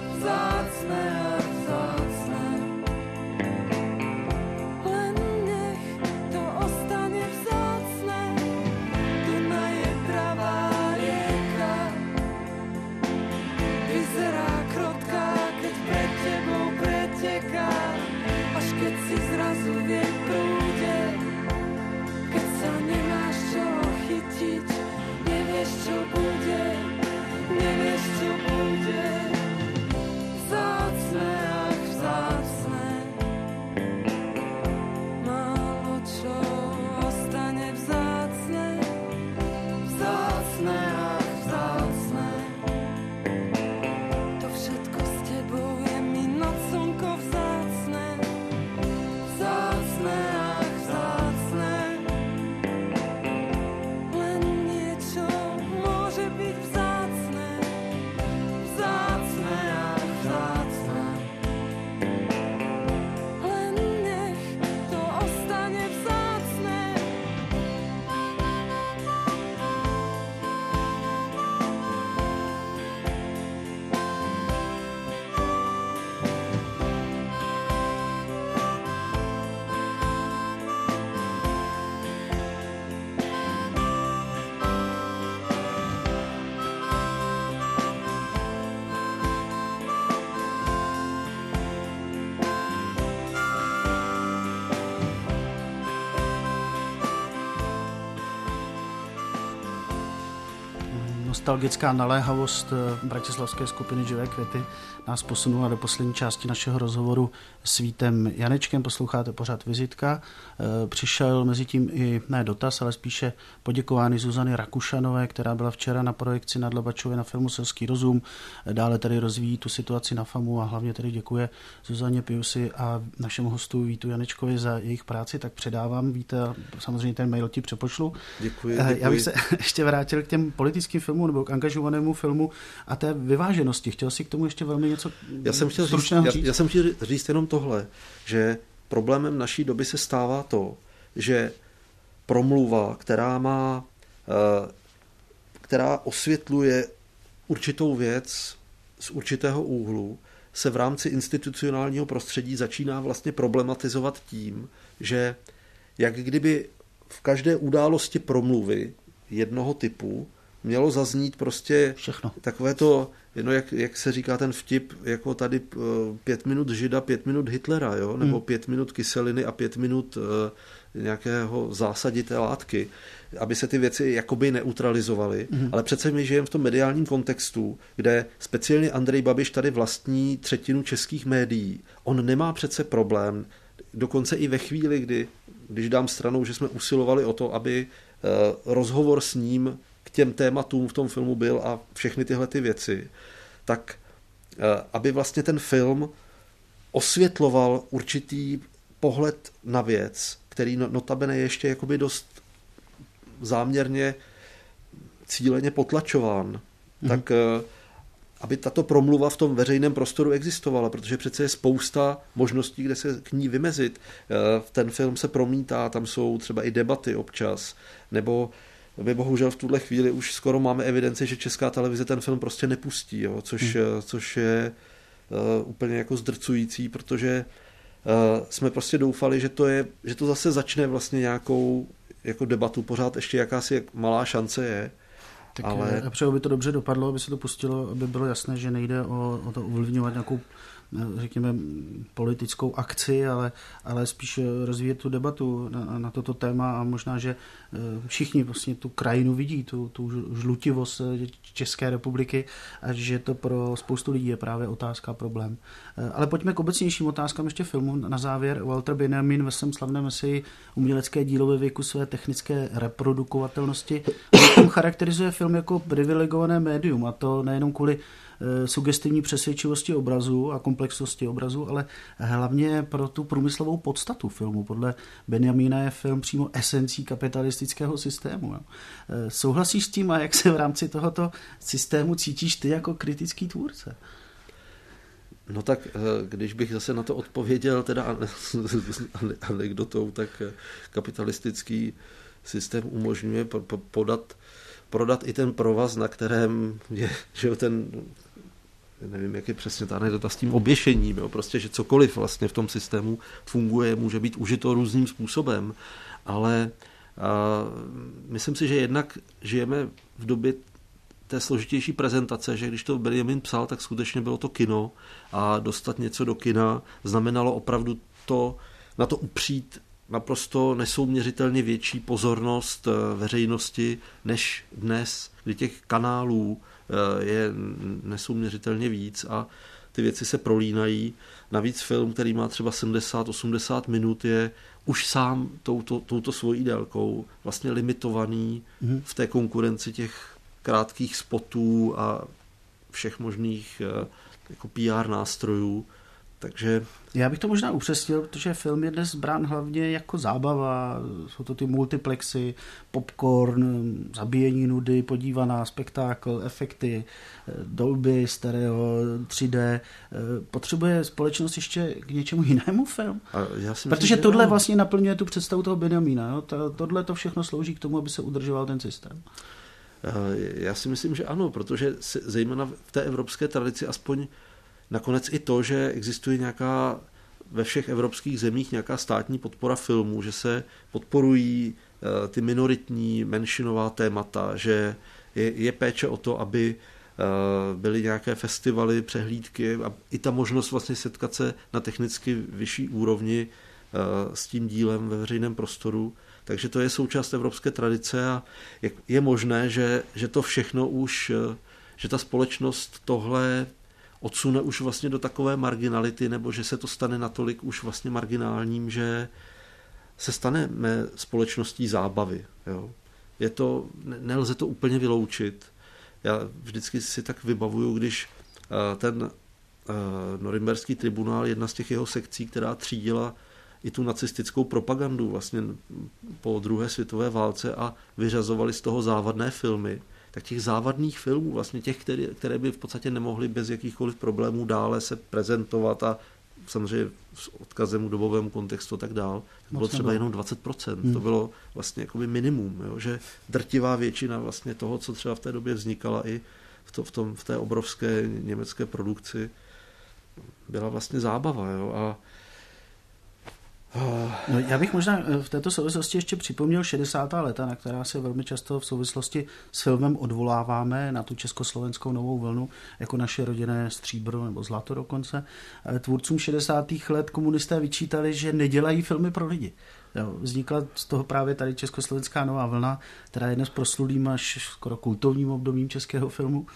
Len nostalgická naléhavost bratislavské skupiny Živé květy nás posunula do poslední části našeho rozhovoru s Vítem Janečkem. Posloucháte pořád Vizitka. Přišel mezi tím i ne dotaz, ale spíše poděkování Zuzany Rakušanové, která byla včera na projekci na Dlabačově na filmu Selský rozum. Dále tady rozvíjí tu situaci na FAMu a hlavně tady děkuje Zuzaně Piusi a našemu hostu Vítu Janečkovi za jejich práci. Tak předávám, Víte, samozřejmě ten mail ti přepošlu. Děkuji. Já bych se ještě vrátil k těm politickým filmům nebo k angažovanému filmu a té vyváženosti. Chtěl si k tomu ještě velmi něco stručného říct? Já jsem chtěl říct jenom tohle, že problémem naší doby se stává to, že promluva, která osvětluje určitou věc z určitého úhlu, se v rámci institucionálního prostředí začíná vlastně problematizovat tím, že jak kdyby v každé události promluvy jednoho typu mělo zaznít prostě všechno. Takové to, jak se říká ten vtip, jako tady 5 minut Žida, 5 minut Hitlera, jo? Nebo 5 minut kyseliny a 5 minut nějakého zásadité látky, aby se ty věci jakoby neutralizovaly. Ale přece my žijeme v tom mediálním kontextu, kde speciálně Andrej Babiš tady vlastní 1/3 českých médií. On nemá přece problém, dokonce i ve chvíli, když dám stranou, že jsme usilovali o to, aby rozhovor s ním k těm tématům v tom filmu byl a všechny tyhle ty věci, tak aby vlastně ten film osvětloval určitý pohled na věc, který notabene ještě jakoby dost záměrně cíleně potlačován, tak aby tato promluva v tom veřejném prostoru existovala, protože přece je spousta možností, kde se k ní vymezit. Ten film se promítá, tam jsou třeba i debaty občas, nebo my bohužel v tuhle chvíli už skoro máme evidenci, že Česká televize ten film prostě nepustí, jo, což je úplně jako zdrcující, protože jsme prostě doufali, že to zase začne vlastně nějakou jako debatu, pořád ještě jakási malá šance je. Tak ale přeju, by to dobře dopadlo, aby se to pustilo, aby bylo jasné, že nejde o to ovlivňovat nějakou, řekněme, politickou akci, ale spíš rozvíjet tu debatu na toto téma a možná, že všichni vlastně tu krajinu vidí, tu žlutivost České republiky a že to pro spoustu lidí je právě otázka, problém. Ale pojďme k obecnějším otázkám ještě filmu. Na závěr Walter Benjamin ve svém slavném eseji Umělecké dílo ve věku své technické reprodukovatelnosti on charakterizuje film jako privilegované médium, a to nejenom kvůli sugestivní přesvědčivosti obrazu a komplexnosti obrazu, ale hlavně pro tu průmyslovou podstatu filmu. Podle Benjamína je film přímo esencí kapitalistického systému. Jo. Souhlasíš s tím a jak se v rámci tohoto systému cítíš ty jako kritický tvůrce? No tak, když bych zase na to odpověděl teda anekdotou, tak kapitalistický systém umožňuje prodat i ten provaz, na kterém je, že ten, nevím, jak je přesně ta anekdota s tím oběšením, jo, prostě, že cokoliv vlastně v tom systému funguje, může být užito různým způsobem, ale myslím si, že jednak žijeme v době té složitější prezentace, že když to Benjamin psal, tak skutečně bylo to kino a dostat něco do kina znamenalo opravdu na to upřít naprosto nesouměřitelně větší pozornost veřejnosti než dnes, kdy těch kanálů je nesouměřitelně víc a ty věci se prolínají. Navíc film, který má třeba 70-80 minut, je už sám touto svojí délkou vlastně limitovaný v té konkurenci těch krátkých spotů a všech možných jako PR nástrojů. Takže já bych to možná upřesnil, protože film je dnes brán hlavně jako zábava, jsou to ty multiplexy, popcorn, zabíjení nudy, podívaná, spektákl, efekty, Dolby, stereo, 3D. Potřebuje společnost ještě k něčemu jinému film? Protože tohle vlastně naplňuje tu představu toho Benjamína. Jo? Tohle to všechno slouží k tomu, aby se udržoval ten systém. Já si myslím, že ano, protože zejména v té evropské tradici aspoň nakonec i to, že existuje nějaká ve všech evropských zemích nějaká státní podpora filmů, že se podporují ty minoritní menšinová témata, že je péče o to, aby byly nějaké festivaly, přehlídky a i ta možnost vlastně setkat se na technicky vyšší úrovni s tím dílem ve veřejném prostoru, Takže to je součást evropské tradice a je možné, že to všechno už, že ta společnost tohle odsune už vlastně do takové marginality, nebo že se to stane natolik už vlastně marginálním, že se staneme společností zábavy. Jo. Nelze to úplně vyloučit. Já vždycky si tak vybavuju, když ten norimberský tribunál, jedna z těch jeho sekcí, která třídila i tu nacistickou propagandu vlastně po druhé světové válce a vyřazovali z toho závadné filmy, tak těch závadných filmů, vlastně těch, které by v podstatě nemohly bez jakýchkoliv problémů dále se prezentovat a samozřejmě s odkazem k dobovému kontextu a tak dál, to bylo třeba jenom 20%. To bylo vlastně jakoby minimum, jo? Že drtivá většina vlastně toho, co třeba v té době vznikala i v té obrovské německé produkci, byla vlastně zábava. Jo? No, já bych možná v této souvislosti ještě připomněl 60. léta, na která se velmi často v souvislosti s filmem odvoláváme, na tu československou novou vlnu, jako naše rodinné stříbro nebo zlato dokonce. Tvůrcům 60. let komunisté vyčítali, že nedělají filmy pro lidi. Jo, vznikla z toho právě tady československá nová vlna, která je dnes proslulým až skoro kultovním obdobím českého filmu.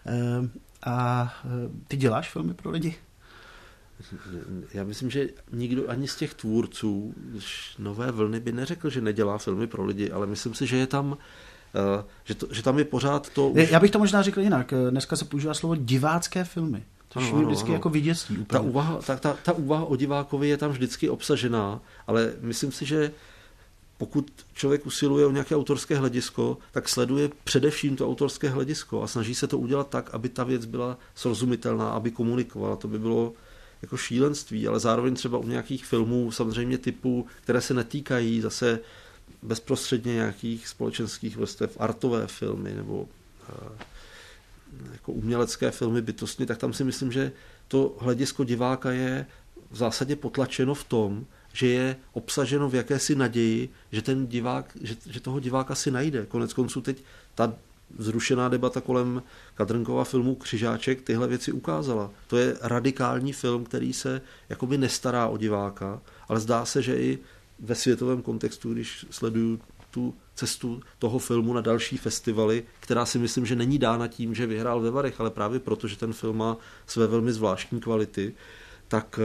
A ty děláš filmy pro lidi? Já myslím, že nikdo ani z těch tvůrců nové vlny by neřekl, že nedělá filmy pro lidi, ale myslím si, že je tam, že tam je pořád to... Já bych to možná řekl jinak. Dneska se používá slovo divácké filmy. To je vždycky jako viděstí. Ta úvaha o divákovi je tam vždycky obsažená, ale myslím si, že pokud člověk usiluje o nějaké autorské hledisko, tak sleduje především to autorské hledisko a snaží se to udělat tak, aby ta věc byla srozumitelná, aby komunikovala. To by bylo jako šílenství, ale zároveň třeba u nějakých filmů samozřejmě typů, které se netýkají zase bezprostředně nějakých společenských vrstev, artové filmy nebo jako umělecké filmy bytostně, tak tam si myslím, že to hledisko diváka je v zásadě potlačeno v tom, že je obsaženo v jakési naději, že ten divák, že toho diváka si najde. Konec konců teď ta zrušená debata kolem Kadrnkova filmu Křižáček tyhle věci ukázala. To je radikální film, který se jakoby nestará o diváka, ale zdá se, že i ve světovém kontextu, když sleduju tu cestu toho filmu na další festivaly, která si myslím, že není dána tím, že vyhrál ve Varech, ale právě proto, že ten film má své velmi zvláštní kvality, tak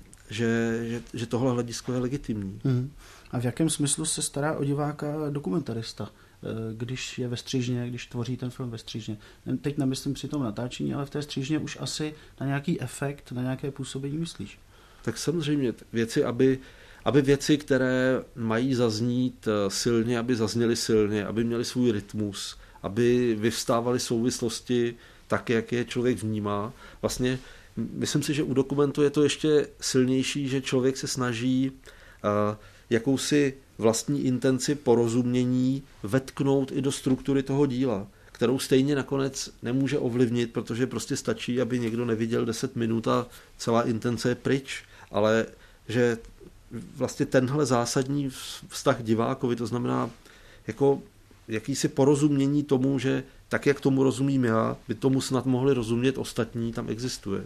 že tohle hledisko je legitimní. A v jakém smyslu se stará o diváka dokumentarista, když je ve střižně, když tvoří ten film ve střižně? Teď nemyslím při tom natáčení, ale v té střižně už asi na nějaký efekt, na nějaké působení myslíš? Tak samozřejmě věci, aby věci, které mají zaznít silně, aby zazněly silně, aby měly svůj rytmus, aby vyvstávaly souvislosti tak, jak je člověk vnímá. Vlastně myslím si, že u dokumentu je to ještě silnější, že člověk se snaží jakousi vlastní intenci porozumění vetknout i do struktury toho díla, kterou stejně nakonec nemůže ovlivnit, protože prostě stačí, aby někdo neviděl 10 minut a celá intence je pryč, ale že vlastně tenhle zásadní vztah divákovi, to znamená jako jakýsi porozumění tomu, že tak, jak tomu rozumím já, by tomu snad mohli rozumět ostatní, tam existuje.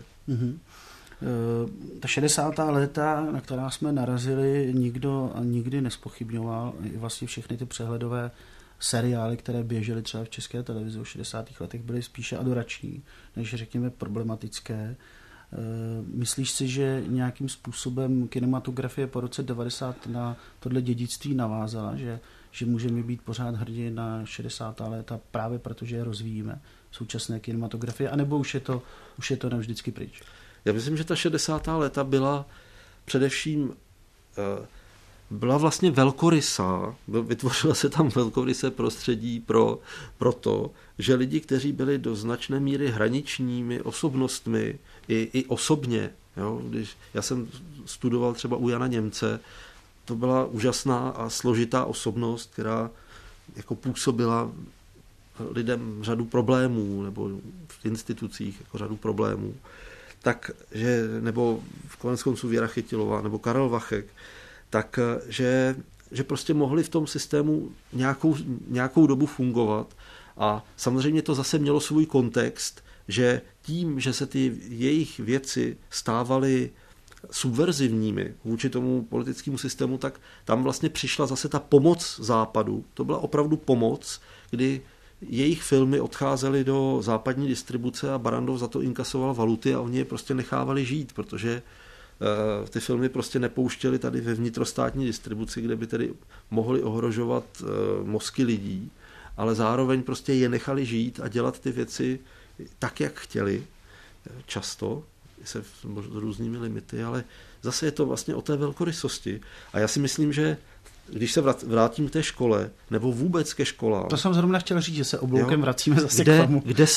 Ta 60. léta, na která jsme narazili, nikdo nikdy nespochybňoval. Vlastně všechny ty přehledové seriály, které běžely třeba v České televizi v 60. letech, byly spíše adorační, než řekněme problematické. Myslíš si, že nějakým způsobem kinematografie po roce 90 na tohle dědictví navázala, že můžeme být pořád hrdí na 60. léta právě protože je rozvíjíme v současné kinematografii, anebo už je to navždycky pryč? Já myslím, že ta 60. léta byla především byla vlastně velkorysá. Vytvořilo se tam velkorysé prostředí pro to, že lidi, kteří byli do značné míry hraničními osobnostmi, i osobně, jo, když já jsem studoval třeba u Jana Němce, to byla úžasná a složitá osobnost, která jako působila lidem řadu problémů, nebo v institucích jako řadu problémů. Takže, nebo v konec konců Věra Chytilová, nebo Karel Vachek, takže prostě mohli v tom systému nějakou dobu fungovat a samozřejmě to zase mělo svůj kontext, že tím, že se ty jejich věci stávaly subverzivními vůči tomu politickému systému, tak tam vlastně přišla zase ta pomoc Západu. To byla opravdu pomoc, kdy jejich filmy odcházely do západní distribuce a Barrandov za to inkasoval valuty a oni je prostě nechávali žít, protože ty filmy prostě nepouštěli tady ve vnitrostátní distribuci, kde by tedy mohli ohrožovat mozky lidí, ale zároveň prostě je nechali žít a dělat ty věci tak, jak chtěli, často, se s různými limity, ale zase je to vlastně o té velkorysosti. A já si myslím, že když se vrátím k té škole, nebo vůbec ke školám... To jsem zrovna chtěl říct, že se obloukem vracíme zase k tomu. Kde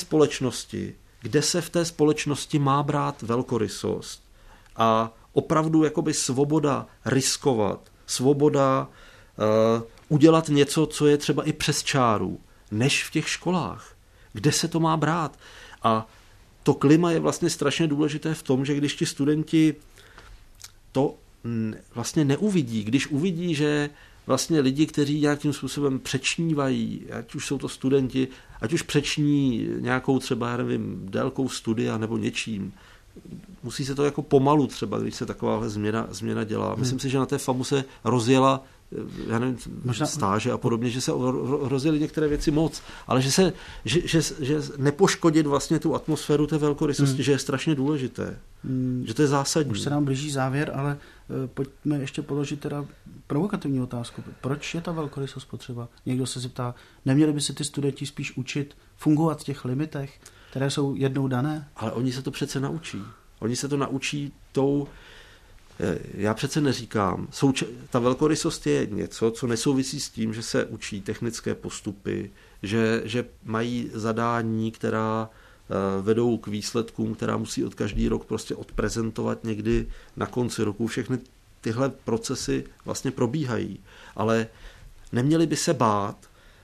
se v té společnosti má brát velkorysost a opravdu jakoby svoboda riskovat, svoboda udělat něco, co je třeba i přes čáru, než v těch školách. Kde se to má brát? A to klima je vlastně strašně důležité v tom, že když ti studenti to vlastně neuvidí, když uvidí, že vlastně lidi, kteří nějakým způsobem přečnívají, ať už jsou to studenti, ať už přeční nějakou třeba, já nevím, délkou studia nebo něčím, musí se to jako pomalu třeba, když se takováhle změna dělá. Myslím si, že na té FAMu se rozjela, já nevím, stáže a podobně, že se rozjeli některé věci moc, ale že nepoškodit vlastně tu atmosféru té velkorysosti, že je strašně důležité, že to je zásadní. Už se nám blíží závěr, ale pojďme ještě položit teda provokativní otázku. Proč je ta velkorysost potřeba? Někdo se zeptá, neměli by se ty studenti spíš učit fungovat v těch limitech, které jsou jednou dané? Ale oni se to přece naučí. Oni se to naučí tou... Já přece neříkám, ta velkorysost je něco, co nesouvisí s tím, že se učí technické postupy, že mají zadání, která vedou k výsledkům, která musí od každý rok prostě odprezentovat někdy na konci roku. Všechny tyhle procesy vlastně probíhají, ale neměli by se bát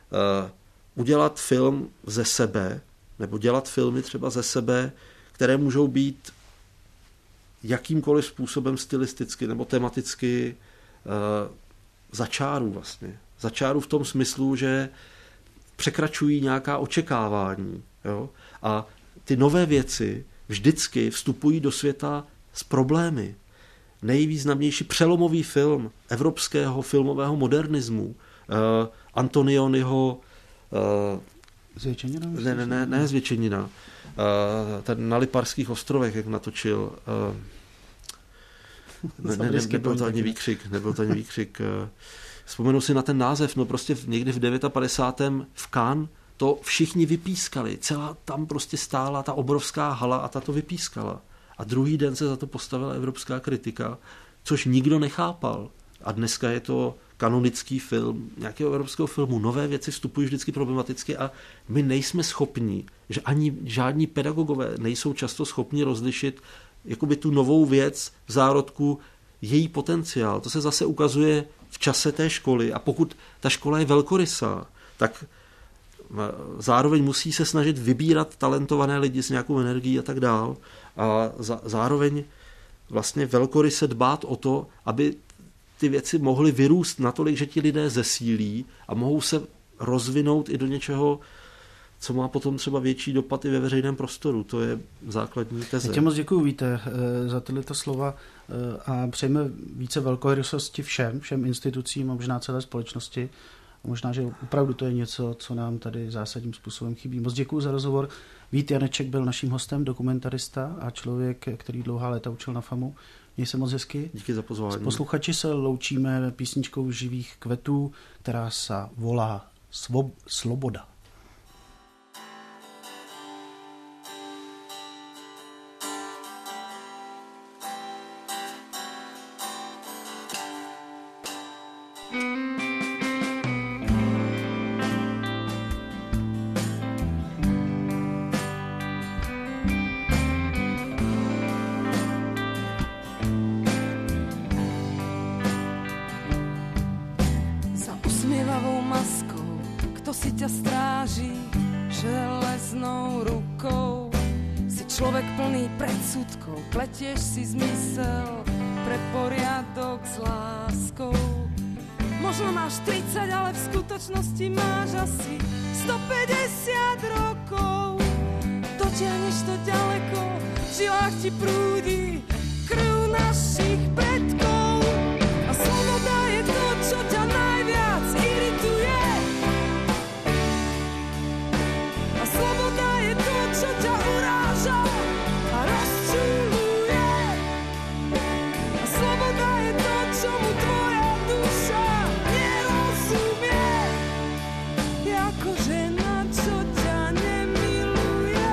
udělat film ze sebe, nebo dělat filmy třeba ze sebe, které můžou být jakýmkoliv způsobem stylisticky nebo tematicky za čáru vlastně. Za čáru v tom smyslu, že překračují nějaká očekávání. Jo? A ty nové věci vždycky vstupují do světa s problémy. Nejvýznamnější přelomový film evropského filmového modernismu, Antonioniho Zvětšenina? Ne Zvětšenina. Ten na Liparských ostrovech, jak natočil. Nebyl to ani výkřik. Vzpomenu si na ten název, no prostě někdy v 59. v Cannes to všichni vypískali. Celá tam prostě stála ta obrovská hala a ta to vypískala. A druhý den se za to postavila evropská kritika, což nikdo nechápal. A dneska je to kanonický film, nějakého evropského filmu. Nové věci vstupují vždycky problematicky a my nejsme schopni, že ani žádní pedagogové nejsou často schopni rozlišit jakoby tu novou věc v zárodku, její potenciál. To se zase ukazuje v čase té školy a pokud ta škola je velkorysá, tak zároveň musí se snažit vybírat talentované lidi s nějakou energií a tak dál a zároveň vlastně velkoryse dbát o to, aby ty věci mohly vyrůst natolik, že ti lidé zesílí a mohou se rozvinout i do něčeho, co má potom třeba větší dopad i ve veřejném prostoru. To je základní teze. Já tě moc děkuju, Víte, za tyto slova a přejeme více velkorysosti všem institucím a možná celé společnosti. A možná, že opravdu to je něco, co nám tady zásadním způsobem chybí. Moc děkuju za rozhovor. Vít Janeček byl naším hostem, dokumentarista a člověk, který dlouhá léta učil na FAMu. Měj se moc hezky. Díky za pozvání. S posluchači se loučíme písničkou Živých kvetů, která se volá Sloboda. Pletieš si zmysel pre poriadok s láskou. Možno máš 30, ale v skutočnosti máš asi 150 rokov. Dotiahneš to ďaleko, v žilách ti prúdi krv na našich predkov. A sloboda je to, čo ťa najviac irituje. A sloboda je to, čo ťa uráža a rozčuľuje. A sloboda je to, čomu tvoja duša nerozumie. Je ako žena, čo ťa nemiluje.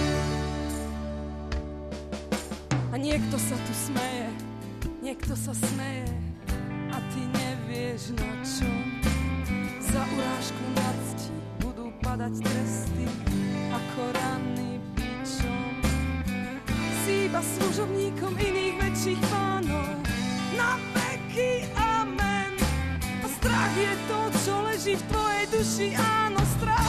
A niekto sa tu smeje, niekto sa smeje a ty nevieš na čo. Za urážku na cti budú padať tresty ako rany bičom. Si iba služobníkom iných väčších pánov na veky amen. A strach je to, čo leží v tvojej duši, áno, strach